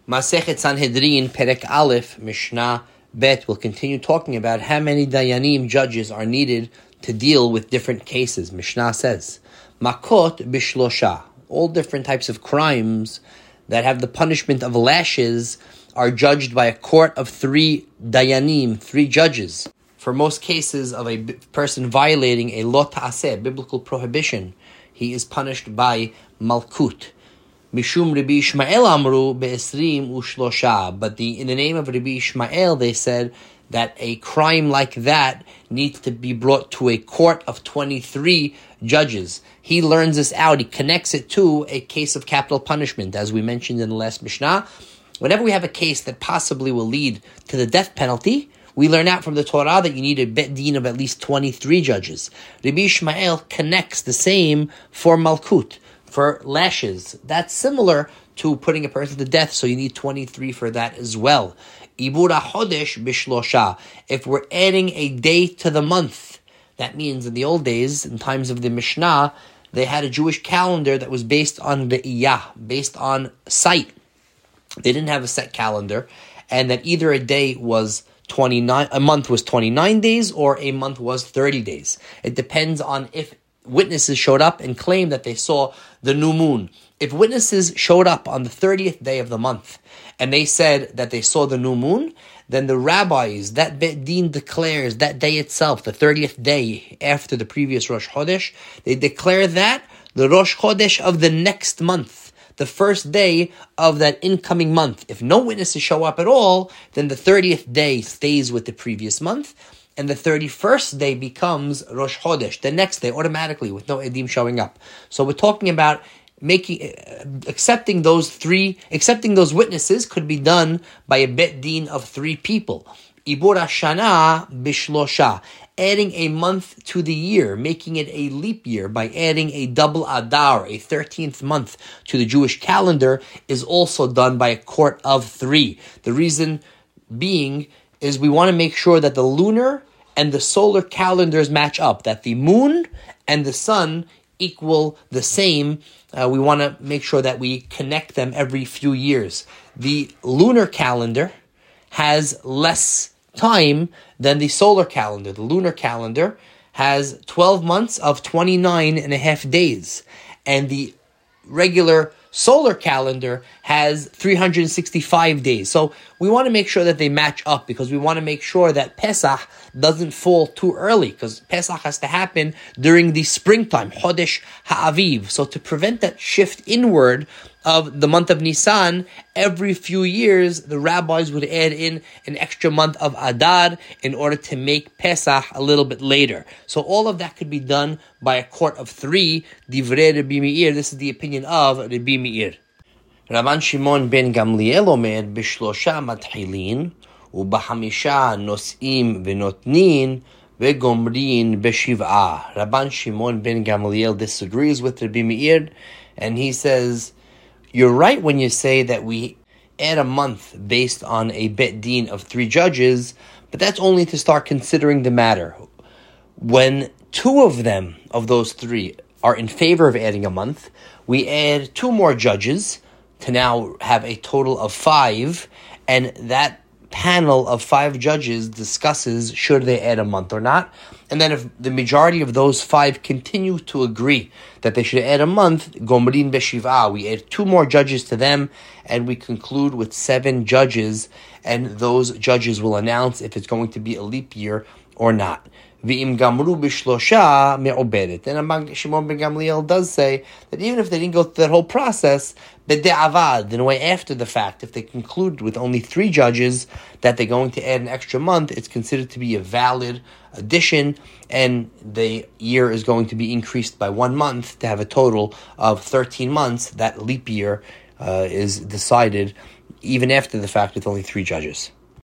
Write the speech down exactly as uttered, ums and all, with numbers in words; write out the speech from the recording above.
Masechet Sanhedrin, Perek Aleph, Mishnah Bet, will continue talking about how many Dayanim, judges, are needed to deal with different cases. Mishnah says, Makot Bishlosha, all different types of crimes that have the punishment of lashes are judged by a court of three Dayanim, three judges. For most cases of a person violating a lo ta'aseh, biblical prohibition, he is punished by Malkut. Mishum Rabbi Ishmael Amru be'esrim ushlosha. But the in the name of Rabbi Ishmael, they said that a crime like that needs to be brought to a court of twenty-three judges. He learns this out. He connects it to a case of capital punishment, as we mentioned in the last Mishnah. Whenever we have a case that possibly will lead to the death penalty, we learn out from the Torah that you need a bet din of at least twenty-three judges. Rabbi Ishmael connects the same for Malkut, for lashes. That's similar to putting a person to death, so you need twenty-three for that as well. Ibura Chodesh Bishlosha. If we're adding a day to the month, that means in the old days, in times of the Mishnah, they had a Jewish calendar that was based on Re'iyah, based on sight. They didn't have a set calendar, and that either a day was twenty-nine, a month was twenty-nine days, or a month was thirty days. It depends on if witnesses showed up and claimed that they saw the new moon. If witnesses showed up on the thirtieth day of the month and they said that they saw the new moon, then the rabbis, that Bet Din declares that day itself, the thirtieth day after the previous Rosh Chodesh, they declare that the Rosh Chodesh of the next month, the first day of that incoming month. If no witnesses show up at all, then the thirtieth day stays with the previous month, and the thirty-first day becomes Rosh Chodesh, the next day, automatically, with no edim showing up. So we're talking about making, uh, accepting those three, accepting those witnesses could be done by a bet din of three people. Ibur Shana Bishlosha, adding a month to the year, making it a leap year by adding a double Adar, a thirteenth month to the Jewish calendar, is also done by a court of three. The reason being is we want to make sure that the lunar and the solar calendars match up, that the moon and the sun equal the same. Uh, we want to make sure that we connect them every few years. The lunar calendar has less time than the solar calendar. The lunar calendar has twelve months of twenty-nine and a half days, and the regular solar calendar has three hundred sixty-five days. So we want to make sure that they match up, because we want to make sure that Pesach doesn't fall too early, because Pesach has to happen during the springtime, Chodesh Ha'aviv. So to prevent that shift inward of the month of Nisan, every few years the rabbis would add in an extra month of Adar in order to make Pesach a little bit later. So all of that could be done by a court of three. Divrei Rabbi Meir, this is the opinion of Rabbi Meir. Rabban Shimon ben Gamliel omer bishlosha matchilin ubahamisha nos'im v'notnin v'gomrin b'shiv'ah. Rabban Shimon ben Gamliel disagrees with Rabbi Meir, and he says, you're right when you say that we add a month based on a bet din of three judges, but that's only to start considering the matter. When two of them, of those three, are in favor of adding a month, we add two more judges to now have a total of five, and that panel of five judges discusses should they add a month or not. And then if the majority of those five continue to agree that they should add a month, Gomrin Beshiv'ah, we add two more judges to them, and we conclude with seven judges, and those judges will announce if it's going to be a leap year or not. V'im gamru b'shlosha me'obedet. And Rabban Shimon ben Gamliel does say that even if they didn't go through that whole process, b'de'avad, in a way after the fact, if they conclude with only three judges that they're going to add an extra month, it's considered to be a valid addition, and the year is going to be increased by one month to have a total of thirteen months. That leap year uh, is decided even after the fact with only three judges.